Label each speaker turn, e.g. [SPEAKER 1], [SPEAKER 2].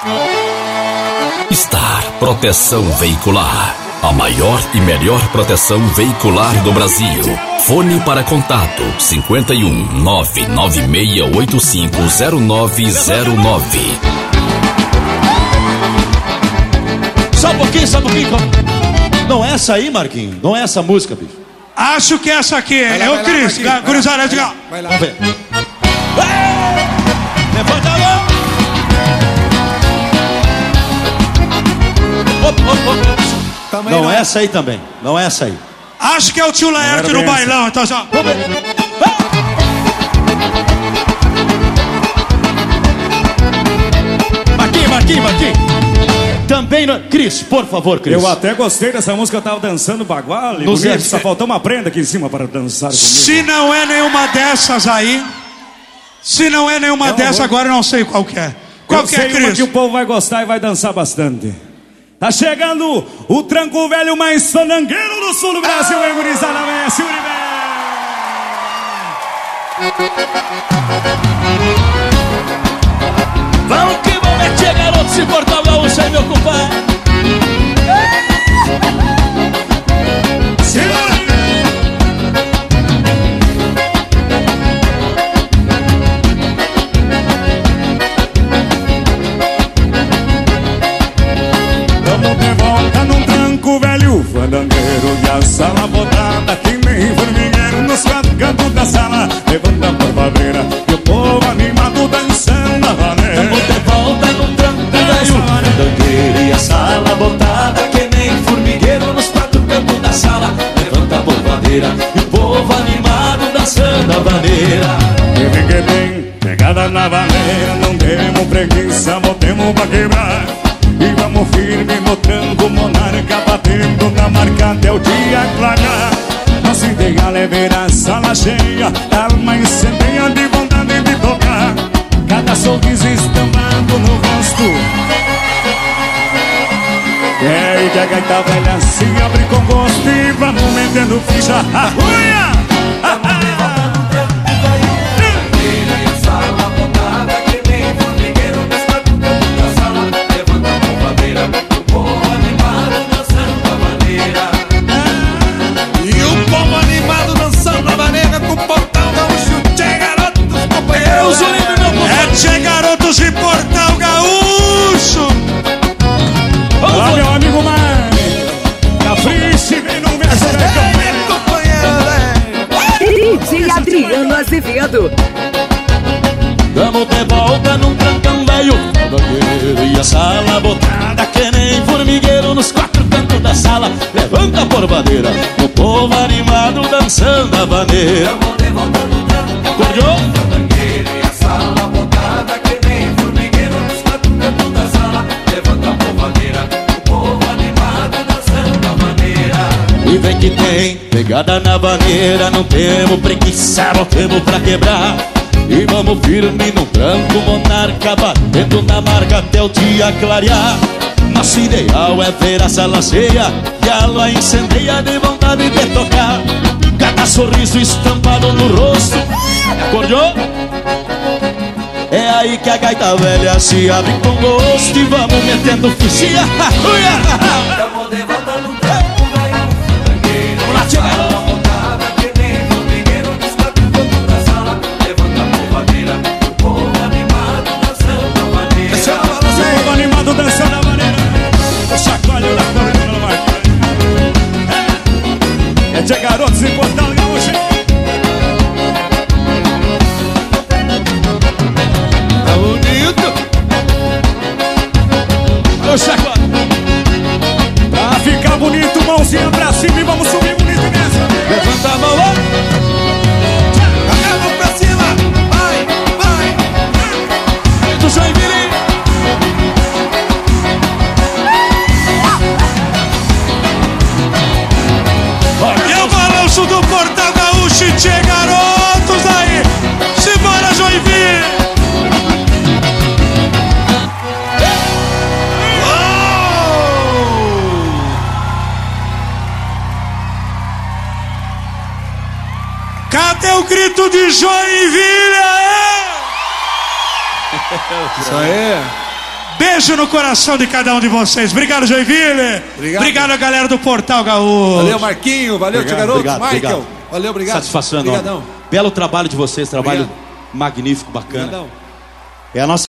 [SPEAKER 1] Star Proteção Veicular. A maior e melhor proteção veicular do Brasil. Fone para contato 51 996850909.
[SPEAKER 2] Só um pouquinho. Não é essa aí, Marquinhos? Não é essa música, bicho?
[SPEAKER 3] Acho que é essa aqui. É o Cris. Gurizada, legal.
[SPEAKER 2] Vamos ver. Levanta a mão. Não é essa aí também. Não é essa aí.
[SPEAKER 3] Acho que é o tio Laerte no bailão. Então só.
[SPEAKER 2] Vamos ver. Marquinhos. Também não... Cris, por favor, Cris.
[SPEAKER 4] Eu até gostei dessa música, eu tava dançando bagual. Só faltou uma prenda aqui em cima para dançar comigo.
[SPEAKER 3] Se não é nenhuma dessas aí, agora eu não sei qual que é. Qual que é, Cris?
[SPEAKER 4] Uma que o povo vai gostar e vai dançar bastante. Tá chegando o tranco velho mais fanangueiro do sul do Brasil, hein, gurizada? Messi Uribe!
[SPEAKER 2] Vamos que vamos, meter garoto, se portar o gaúcho aí, meu compadre.
[SPEAKER 4] Vamos de volta num tranco velho fanangueiro e a sala botada que nem formigueiro nos quatro cantos da sala. Levanta a barbadeira e o povo animado dançando a vaneira.
[SPEAKER 2] Vamos de volta num tranco velho fanangueiro e a sala botada que nem formigueiro nos quatro cantos da sala. Levanta a barbadeira e o povo animado dançando a vaneira.
[SPEAKER 4] Que tem pegada na vaneira, não temos preguiça, botemos pra quebrar. E vamos firme no tranco monarca, batendo na marca até o dia clarear. Nosso ideal é ver a sala cheia, alma incendeia de vontade de tocar. Cada sorriso estampado no rosto. É aí que a gaita velha se abre com gosto e vamos metendo ficha. Arruia!
[SPEAKER 3] Tchê garotos de Portal Gaúcho.
[SPEAKER 4] Olá, meu amigo Mari. Capriche, vem no verso
[SPEAKER 5] DJ Adriano Azevedo.
[SPEAKER 2] Tamo de volta num trancão velho fanangueiro e a sala botada que nem formigueiro nos quatro cantos da sala. Levanta a porvadeira, o povo animado dançando a vaneira. Tamo de volta num trancão velho fanangueiro e a sala botada que nem formigueiro nos quatro cantos da sala. Levanta a porvadeira, o povo animado dançando a vaneira. E vem que tem pegada na vaneira, não temos preguiça, botemos pra quebrar. E vamos firme no tranco monarca, batendo na marca até o dia clarear. Nosso ideal é ver a sala cheia e a lua incendeia de vontade de tocar. Cada sorriso estampado no rosto. Acordou? É aí que a gaita velha se abre com gosto e vamos metendo fichinha. Tamo de volta no tranco velho fanangueiro. Vamos lá, chega!
[SPEAKER 4] Dançando a maneira, chacoalho da corrida no Marquinhos. É de garotos em Portal Gaúcho.
[SPEAKER 2] Tá bonito. Ô chacoalho.
[SPEAKER 4] Pra ficar bonito, mãozinha pra cima e vamos subir bonito nessa.
[SPEAKER 2] Levanta a mão, ó. A mão pra cima. Vai. Do Joinville.
[SPEAKER 3] Do Portal Gaúcho, tchê garotos aí. Simbora, Joinville. Cadê o grito de Joinville?
[SPEAKER 6] Isso aí.
[SPEAKER 3] Beijo no coração de cada um de vocês. Obrigado, Joinville. Obrigado a galera do Portal Gaúcho.
[SPEAKER 6] Valeu, Marquinho. Valeu, Tia Garoto.
[SPEAKER 2] Obrigado,
[SPEAKER 6] Michael.
[SPEAKER 2] obrigado.
[SPEAKER 6] Valeu, obrigado.
[SPEAKER 2] Satisfação enorme. Belo trabalho de vocês, trabalho magnífico, bacana.
[SPEAKER 6] Obrigadão.
[SPEAKER 2] É a nossa